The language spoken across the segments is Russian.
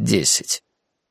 10.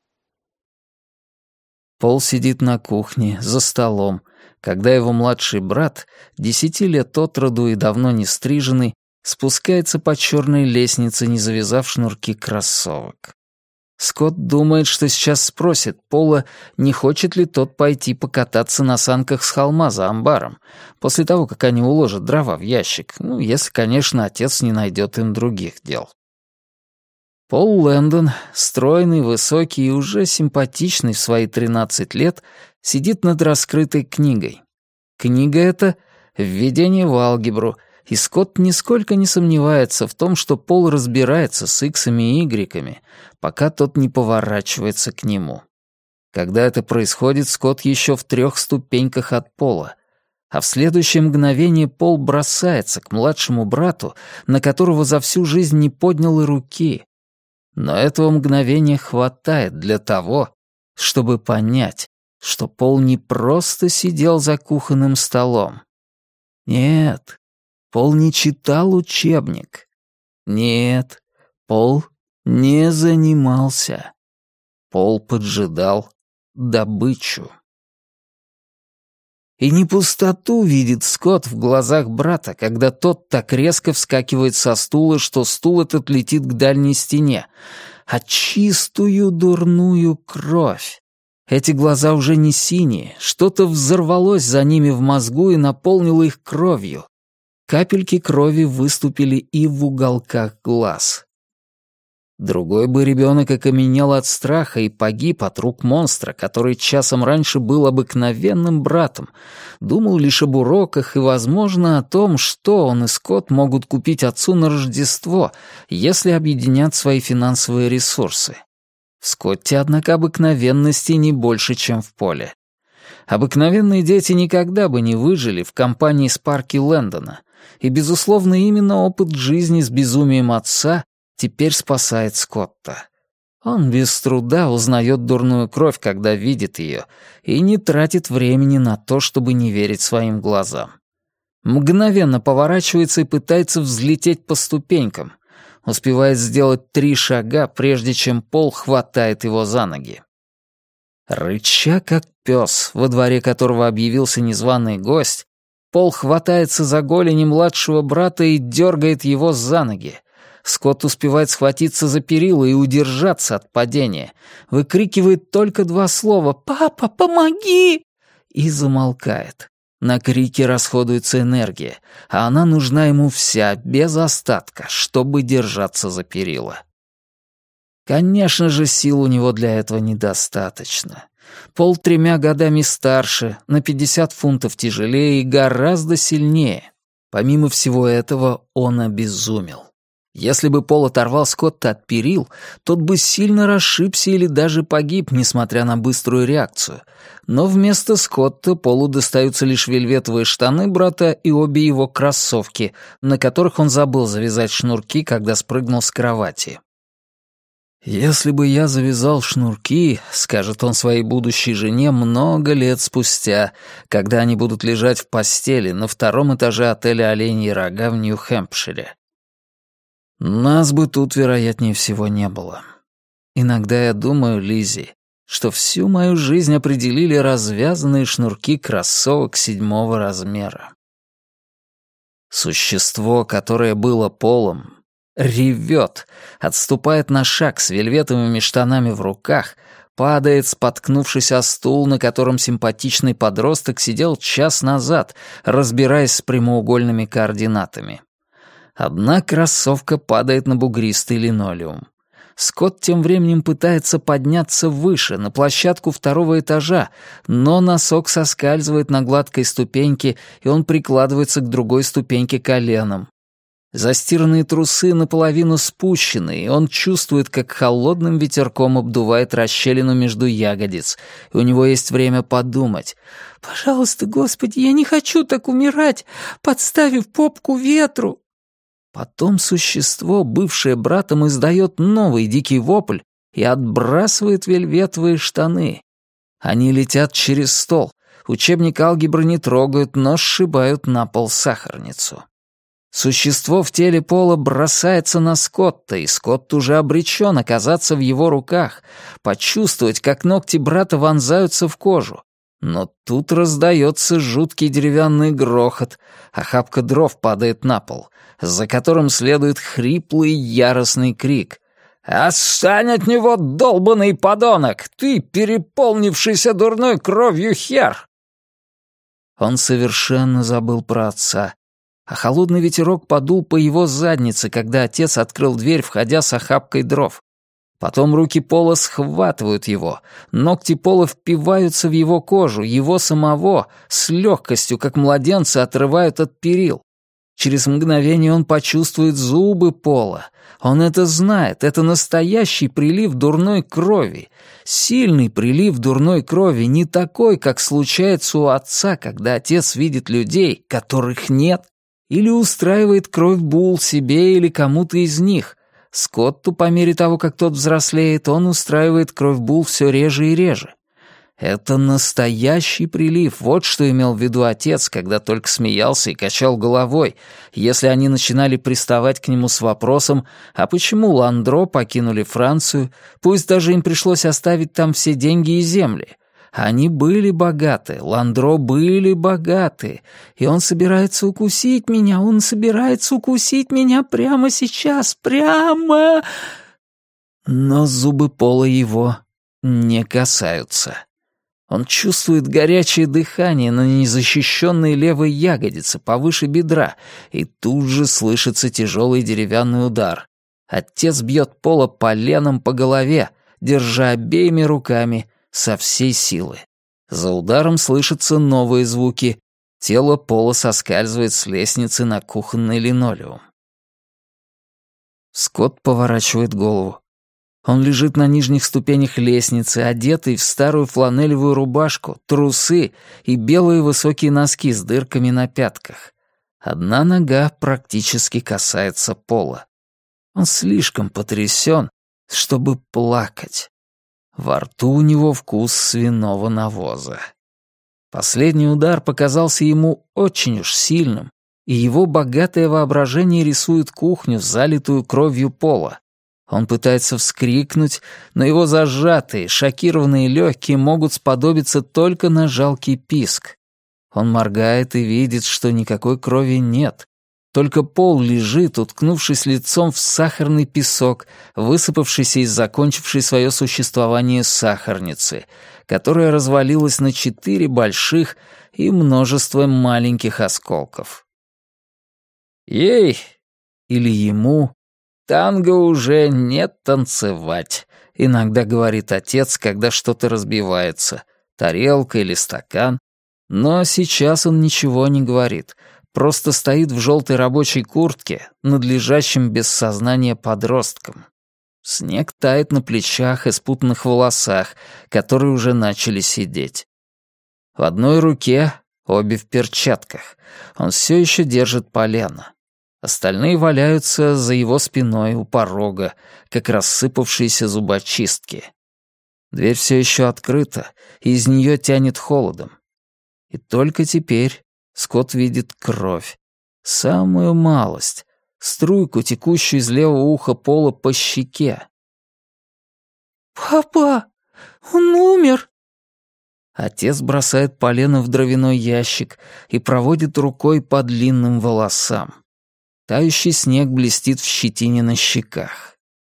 Пол сидит на кухне, за столом, когда его младший брат, 10 лет от роду и давно не стриженный, спускается по черной лестнице, не завязав шнурки кроссовок. Скотт думает, что сейчас спросит Пола, не хочет ли тот пойти покататься на санках с холма за амбаром, после того, как они уложат дрова в ящик, если, конечно, отец не найдет им других дел. Пол Лэндон, стройный, высокий и уже симпатичный в свои 13 лет, сидит над раскрытой книгой. Книга эта — «Введение в алгебру», и Скотт нисколько не сомневается в том, что Пол разбирается с иксами и игреками, пока тот не поворачивается к нему. Когда это происходит, Скотт еще в 3 ступеньках от Пола, а в следующее мгновение Пол бросается к младшему брату, на которого за всю жизнь не поднял и руки. Но этого мгновения хватает для того, чтобы понять, что Пол не просто сидел за кухонным столом. Нет, Пол не читал учебник. Нет, Пол не занимался. Пол поджидал добычу. И не пустоту видит Скотт в глазах брата, когда тот так резко вскакивает со стула, что стул этот летит к дальней стене, а чистую дурную кровь. Эти глаза уже не синие, что-то взорвалось за ними в мозгу и наполнило их кровью. Капельки крови выступили и в уголках глаз. Другой бы ребенок окаменел от страха и погиб от рук монстра, который часом раньше был обыкновенным братом, думал лишь об уроках и, возможно, о том, что он и Скотт могут купить отцу на Рождество, если объединят свои финансовые ресурсы. В Скотте, однако, обыкновенности не больше, чем в Поле. Обыкновенные дети никогда бы не выжили в компании Спарки Лэндона, и, безусловно, именно опыт жизни с безумием отца теперь спасает Скотта. Он без труда узнает дурную кровь, когда видит ее, и не тратит времени на то, чтобы не верить своим глазам. Мгновенно поворачивается и пытается взлететь по ступенькам, успевает сделать 3 шага, прежде чем Пол хватает его за ноги. Рыча, как пес, во дворе которого объявился незваный гость, Пол хватается за голени младшего брата и дергает его за ноги. Скотт успевает схватиться за перила и удержаться от падения. Выкрикивает только 2 слова «Папа, помоги!» и замолкает. На крики расходуется энергия, а она нужна ему вся, без остатка, чтобы держаться за перила. Конечно же, сил у него для этого недостаточно. Пол 3 годами старше, на 50 фунтов тяжелее и гораздо сильнее. Помимо всего этого, он обезумел. Если бы Пол оторвал Скотта от перил, тот бы сильно расшибся или даже погиб, несмотря на быструю реакцию. Но вместо Скотта Полу достаются лишь вельветовые штаны брата и обе его кроссовки, на которых он забыл завязать шнурки, когда спрыгнул с кровати. «Если бы я завязал шнурки», — скажет он своей будущей жене много лет спустя, когда они будут лежать в постели на 2 этаже отеля «Оленьи рога» в Нью-Хэмпшире. Нас бы тут, вероятнее всего, не было. Иногда я думаю, Лиззи, что всю мою жизнь определили развязанные шнурки кроссовок 7 размера. Существо, которое было Полом, ревет, отступает на шаг с вельветовыми штанами в руках, падает, споткнувшись о стул, на котором симпатичный подросток сидел час назад, разбираясь с прямоугольными координатами. Одна кроссовка падает на бугристый линолеум. Скотт тем временем пытается подняться выше, на площадку 2 этажа, но носок соскальзывает на гладкой ступеньке, и он прикладывается к другой ступеньке коленом. Застиранные трусы наполовину спущены, и он чувствует, как холодным ветерком обдувает расщелину между ягодиц, и у него есть время подумать. «Пожалуйста, Господи, я не хочу так умирать, подставив попку ветру!» Потом существо, бывшее братом, издает новый дикий вопль и отбрасывает вельветовые штаны. Они летят через стол. Учебник алгебры не трогают, но сшибают на пол сахарницу. Существо в теле Пола бросается на Скотта, и Скотт уже обречен оказаться в его руках, почувствовать, как ногти брата вонзаются в кожу. Но тут раздается жуткий деревянный грохот, охапка дров падает на пол, за которым следует хриплый яростный крик. «Отстань от него, долбаный подонок! Ты переполнившийся дурной кровью хер!» Он совершенно забыл про отца, а холодный ветерок подул по его заднице, когда отец открыл дверь, входя с охапкой дров. Потом руки Пола схватывают его, ногти Пола впиваются в его кожу, его самого с легкостью, как младенца, отрывают от перил. Через мгновение он почувствует зубы Пола. Он это знает, это настоящий прилив дурной крови. Сильный прилив дурной крови, не такой, как случается у отца, когда отец видит людей, которых нет, или устраивает кровь-бул себе или кому-то из них. Скотту, по мере того, как тот взрослеет, он устраивает кровь-бул все реже и реже. Это настоящий прилив, вот что имел в виду отец, когда только смеялся и качал головой, если они начинали приставать к нему с вопросом, а почему Ландро покинули Францию, пусть даже им пришлось оставить там все деньги и земли. Они были богаты, Ландро были богаты, и он собирается укусить меня, он собирается укусить меня прямо сейчас, прямо... Но зубы Пола его не касаются. Он чувствует горячее дыхание на незащищенной левой ягодице повыше бедра, и тут же слышится тяжелый деревянный удар. Отец бьет Пола поленом по голове, держа обеими руками со всей силы. За ударом слышатся новые звуки. Тело Пола соскальзывает с лестницы на кухонный линолеум. Скотт поворачивает голову. Он лежит на нижних ступенях лестницы, одетый в старую фланелевую рубашку, трусы и белые высокие носки с дырками на пятках. Одна нога практически касается пола. Он слишком потрясен, чтобы плакать. Во рту у него вкус свиного навоза. Последний удар показался ему очень уж сильным, и его богатое воображение рисует кухню, залитую кровью пола. Он пытается вскрикнуть, но его зажатые, шокированные легкие могут сподобиться только на жалкий писк. Он моргает и видит, что никакой крови нет. Только пол лежит, уткнувшись лицом в сахарный песок, высыпавшийся из закончившей свое существование сахарницы, которая развалилась на 4 больших и множество маленьких осколков. Ей или ему танго уже не танцевать, иногда говорит отец, когда что-то разбивается, тарелка или стакан. Но сейчас он ничего не говорит, просто стоит в желтой рабочей куртке над лежащим без сознания подростком. Снег тает на плечах и спутанных волосах, которые уже начали сидеть. В одной руке, обе в перчатках, он все еще держит полено. Остальные валяются за его спиной у порога, как рассыпавшиеся зубочистки. Дверь все еще открыта, и из нее тянет холодом. И только теперь Скотт видит кровь. Самую малость, струйку, текущую из левого уха Пола по щеке. «Папа, он умер!» Отец бросает полено в дровяной ящик и проводит рукой по длинным волосам. Тающий снег блестит в щетине на щеках.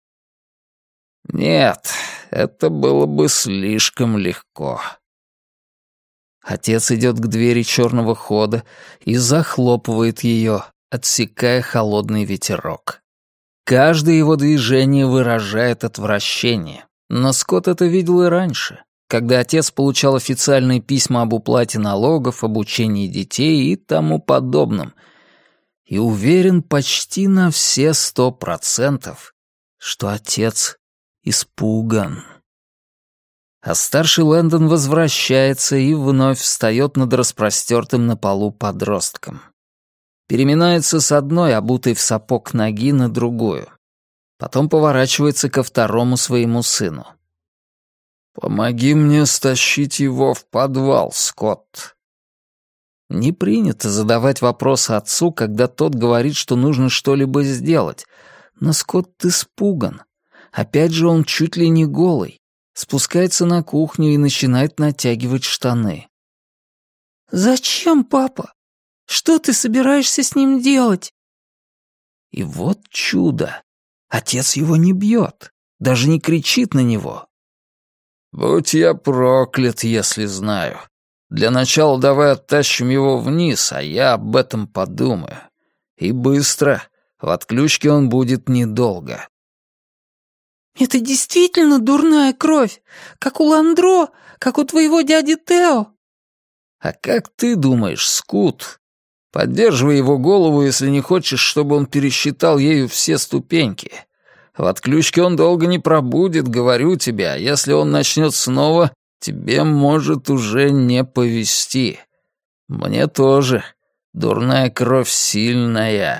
Нет, это было бы слишком легко. Отец идет к двери черного хода и захлопывает ее, отсекая холодный ветерок. Каждое его движение выражает отвращение, но Скотт это видел и раньше, когда отец получал официальные письма об уплате налогов, обучении детей и тому подобном, и уверен почти на все 100%, что отец испуган. А старший Лэндон возвращается и вновь встает над распростертым на полу подростком. Переминается с одной, обутой в сапог ноги, на другую. Потом поворачивается ко второму своему сыну. «Помоги мне стащить его в подвал, Скотт». Не принято задавать вопросы отцу, когда тот говорит, что нужно что-либо сделать. Но Скотт испуган. Опять же он чуть ли не голый. Спускается на кухню и начинает натягивать штаны. «Зачем, папа? Что ты собираешься с ним делать?» И вот чудо. Отец его не бьет, даже не кричит на него. «Будь я проклят, если знаю. Для начала давай оттащим его вниз, а я об этом подумаю. И быстро. В отключке он будет недолго». «Это действительно дурная кровь, как у Ландро, как у твоего дяди Тео». «А как ты думаешь, Скут? Поддерживай его голову, если не хочешь, чтобы он пересчитал ею все ступеньки. В отключке он долго не пробудет, говорю тебе, а если он начнет снова, тебе может уже не повезти. Мне тоже. Дурная кровь сильная».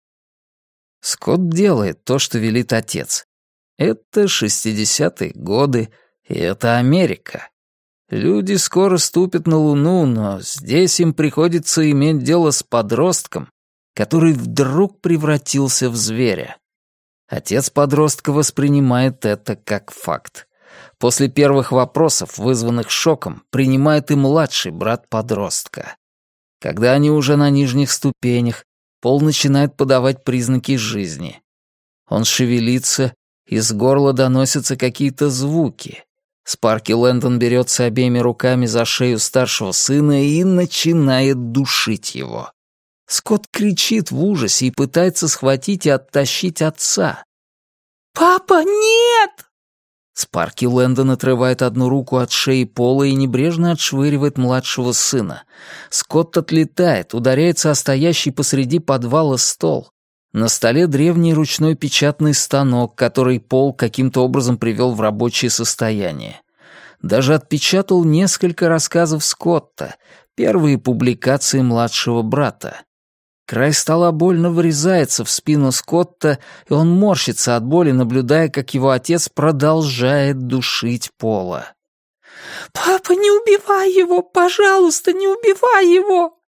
Скотт делает то, что велит отец. Это 60-е годы, и это Америка. Люди скоро ступят на Луну, но здесь им приходится иметь дело с подростком, который вдруг превратился в зверя. Отец подростка воспринимает это как факт. После первых вопросов, вызванных шоком, принимает и младший брат подростка. Когда они уже на нижних ступенях, Пол начинает подавать признаки жизни. Он шевелится, из горла доносятся какие-то звуки. Спарки Лэндон берется обеими руками за шею старшего сына и начинает душить его. Скотт кричит в ужасе и пытается схватить и оттащить отца. «Папа, нет!» Спарки Лэндон отрывает одну руку от шеи Пола и небрежно отшвыривает младшего сына. Скотт отлетает, ударяется о стоящий посреди подвала стол. На столе древний ручной печатный станок, который Пол каким-то образом привел в рабочее состояние. Даже отпечатал несколько рассказов Скотта, первые публикации младшего брата. Край стола больно врезается в спину Скотта, и он морщится от боли, наблюдая, как его отец продолжает душить Пола. «Папа, не убивай его! Пожалуйста, не убивай его!»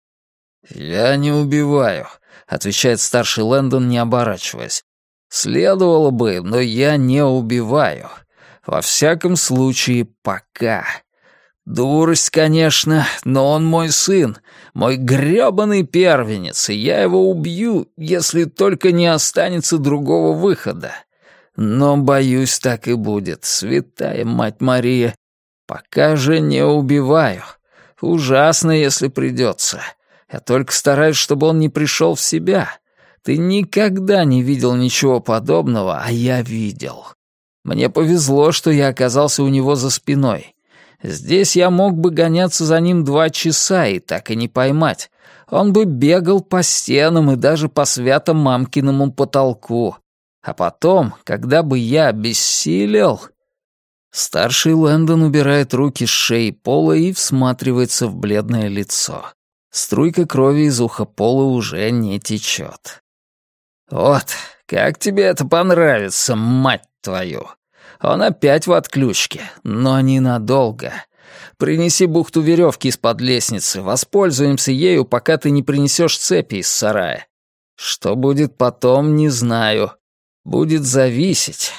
«Я не убиваю», — отвечает старший Лэндон, не оборачиваясь. «Следовало бы, но я не убиваю. Во всяком случае, пока. Дурость, конечно, но он мой сын, мой грёбаный первенец, и я его убью, если только не останется другого выхода. Но, боюсь, так и будет, святая мать Мария. Пока же не убиваю. Ужасно, если придется. Я только стараюсь, чтобы он не пришел в себя. Ты никогда не видел ничего подобного, а я видел. Мне повезло, что я оказался у него за спиной. Здесь я мог бы гоняться за ним 2 часа и так и не поймать. Он бы бегал по стенам и даже по свято-мамкиному потолку. А потом, когда бы я обессилел...» Старший Лэндон убирает руки с шеи Пола и всматривается в бледное лицо. Струйка крови из уха Пола уже не течет. «Вот, как тебе это понравится, мать твою! Он опять в отключке, но ненадолго. Принеси бухту веревки из-под лестницы, воспользуемся ею, пока ты не принесешь цепи из сарая. Что будет потом, не знаю. Будет зависеть».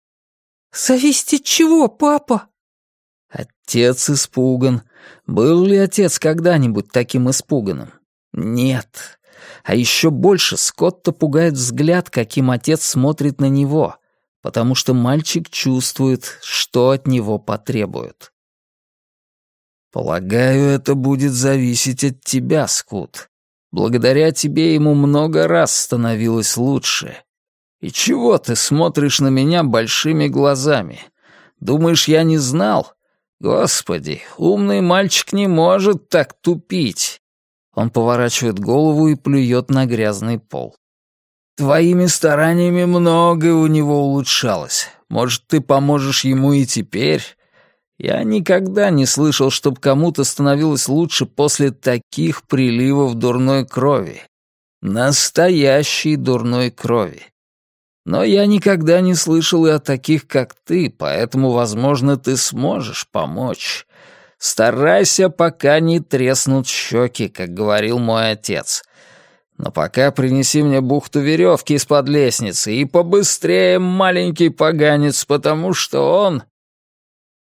«Зависеть от чего, папа?» Отец испуган. Был ли отец когда-нибудь таким испуганным? Нет. А еще больше Скотта пугает взгляд, каким отец смотрит на него, потому что мальчик чувствует, что от него потребуют. «Полагаю, это будет зависеть от тебя, Скут. Благодаря тебе ему много раз становилось лучше. И чего ты смотришь на меня большими глазами? Думаешь, я не знал? Господи, умный мальчик не может так тупить». Он поворачивает голову и плюет на грязный пол. «Твоими стараниями многое у него улучшалось. Может, ты поможешь ему и теперь? Я никогда не слышал, чтоб кому-то становилось лучше после таких приливов дурной крови. Настоящей дурной крови. Но я никогда не слышал и о таких, как ты, поэтому, возможно, ты сможешь помочь. Старайся, пока не треснут щеки, как говорил мой отец. Но пока принеси мне бухту веревки из-под лестницы и побыстрее, маленький поганец, потому что он